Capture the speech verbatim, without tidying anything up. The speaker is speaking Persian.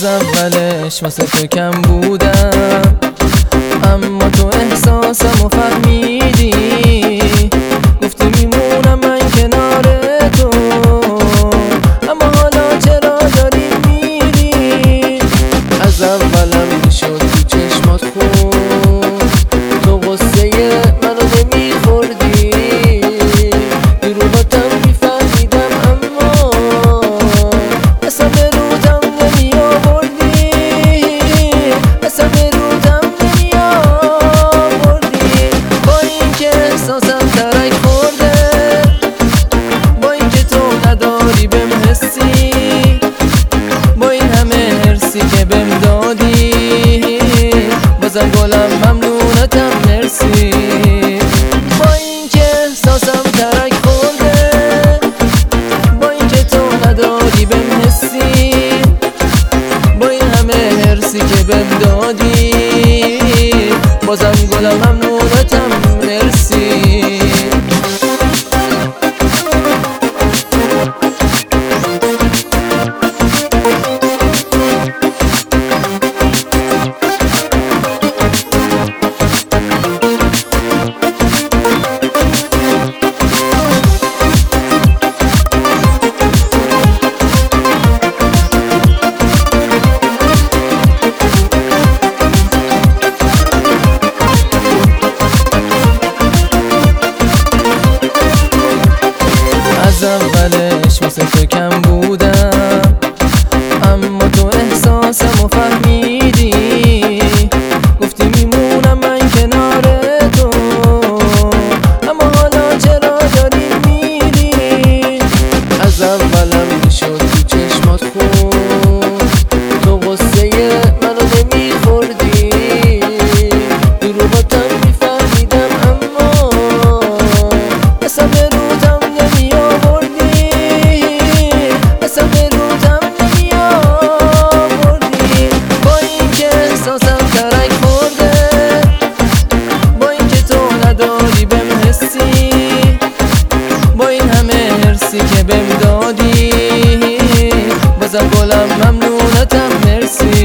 از اولش واسه تو کم بودم، اما تو احساسمو فهمیدی، گفتی میمونم من کنار تو، اما حالا چرا داری میری؟ از اولم میشد تو چشمات خون، تو غصه منو نمیخوردی، دروغاتم میفهمیدم اما اصلا به رودم نمی آوردی، اصلا به رودم نمی آوردی. با اینکه احساسم ترک خورده، با اینکه تو نداری بهم حسی، با این همه حرسی که بهم دادی، بازم گلم ممنونتم مرسی. با اینکه احساسم ترک خورده، با اینکه تو نداری بهم حسی، با این همه حرسی که بهم دادی، بازم گلم ممنونتم مرسی. از اولش واسه تو کم بودم، اما تو احساسمو فهمیدی، گفتی میمونم من کنار تو، اما حالا چرا داری میری؟ از اولم میشد تو چشمات خون، تو غصه منو نمیخوردی، دروغاتم میفهمیدم اما اصلا به رودم نمی آوردی، اصلا به رودم نمی آوردی. با اینکه احساسم ترک خورده، با اینکه تو نداری بهم حسی، با این همه حرسی که بهم دادی، بازم گلم ممنونتم مرسی.